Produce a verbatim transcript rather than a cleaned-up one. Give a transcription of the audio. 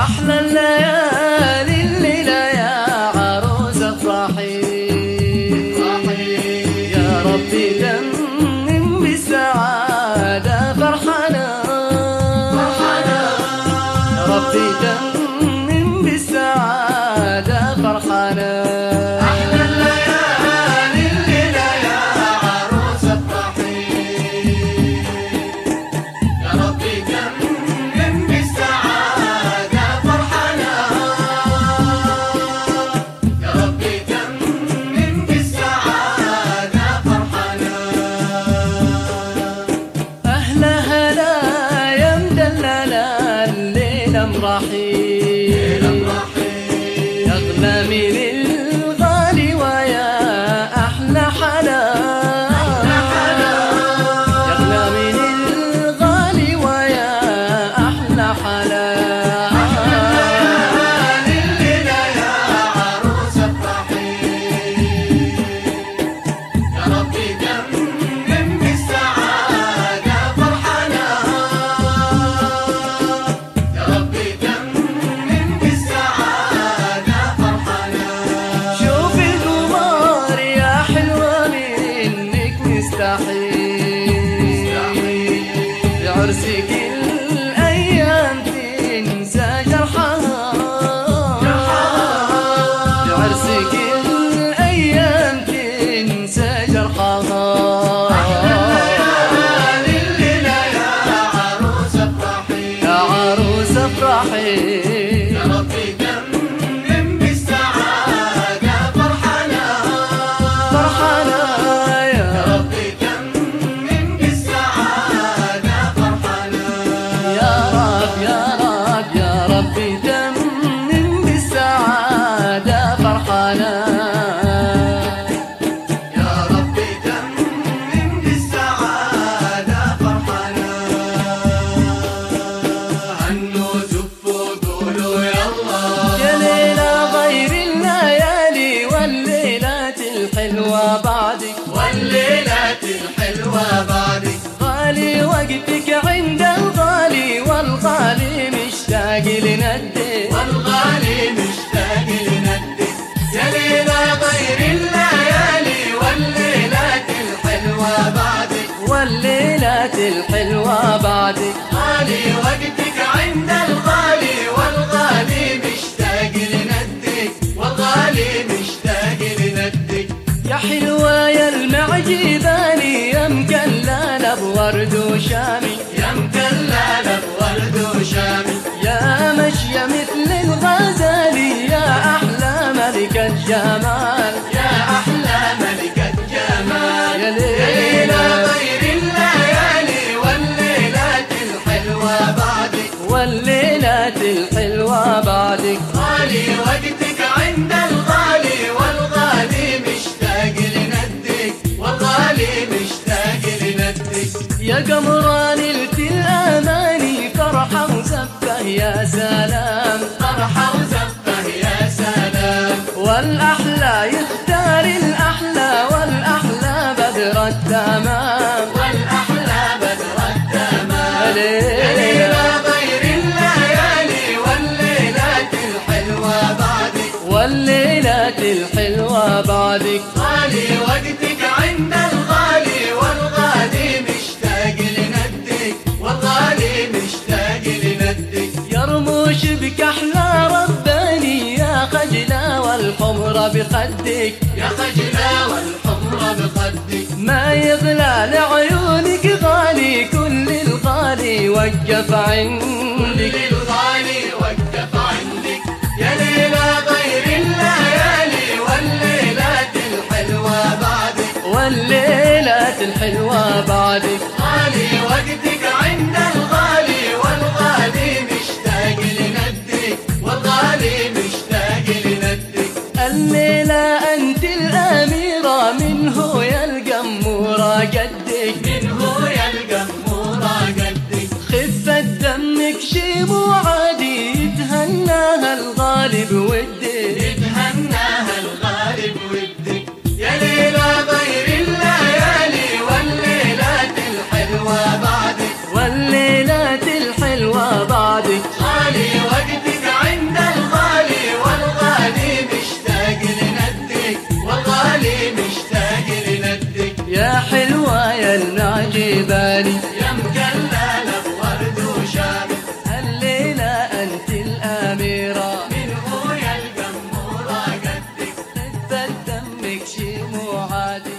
أحلى الليالي الليلة يا عروس افرحي، يا ربي تمم بالسعادة فرحنا، يا ربي تمم بالسعادة فرحنا. رحيل يغلى من الغالي ويا أحلى حلال، يغلى من الغالي ويا أحلى حلال. الليلة يا عروس افرحي، يا ربي تمم بالسعادة فرحنا، يا ربي بعرسك الأيام تنسى جرحها، بعرسك الأيام تنسى جرحها. الليلة يا عروس افرحي، يا عروس افرحي، يا ربي تمم بالسعادة فرحنا، فرحنا يا ربي تمم بالسعادة فرحنا. يا رب يا رب يا ربي تمم بالسعادة فرحنا، يا ربي تمم بالسعادة فرحنا. هنوا زفوا قولوا يلا، يا ليلة غير الليالي والليلات الحلوة بعدك، والليلات الحلوة بعدك، غالي وقتك عند الغالي والغالي مشتاق لندك، والغالي مشتاق لندك. يا ليلة غير الليالي والليلات الحلوة بعدك، والليلات الحلوة بعدك، غالي وقتك عند الغالي والغالي مشتاق لندك، والغالي مشتاق لندك. يا حلوة يا المعجباني يا مكلالة بورد وشامي، يا مكلالة بورد وشامي، يا مشية مثل الغزالي يا أحلى ملكة جمال، يا أحلى ملكة جمال. يا يا ليلة ليلة غير الليالي والليلات الحلوة بعدك، والليلات الحلوة بعدك، غالي وقتك عند الغالي والغالي مشتاق لندك، والغالي مشتاق لندك. يا قمران لت الأماني فرحة وزفة يا سلام، فرحة وزفة يا سلام، والأحلى يختار الأحلى والأحلى بدر التمام، والأحلى بدر التمام. يا يا ليلة ليلة غير الليالي والليلات الحلوة بعدك، والليلات الحلوة بعدك، غالي وقتك عند الغالي والغالي مشتاق لندك، والغالي مشتاق لندك. يا رموش بك أحلى رباني يا خجلة والحمرة بخدك، يا خجلة والحمرة بخدك، ما يغلى لعيونك غالي كل الغالي وقف عندك، كل الغالي وقف عندك. يا ليلة غير الليالي والليلات الحلوة بعدك، والليلات الحلوة بعدك، غالي وقتك عند الغالي والغالي مشتاق لندك، والغالي مشتاق لندك. الليلة أنت الأميرة منه يا القمورة قدك، منه يا القمورة قدك، خفة دمك شي مو عادي في بالي يا مجلالة بورد وشامل الليلة أنت الأميرة من خويا القمورة قدك خفة دمك شي مو عادي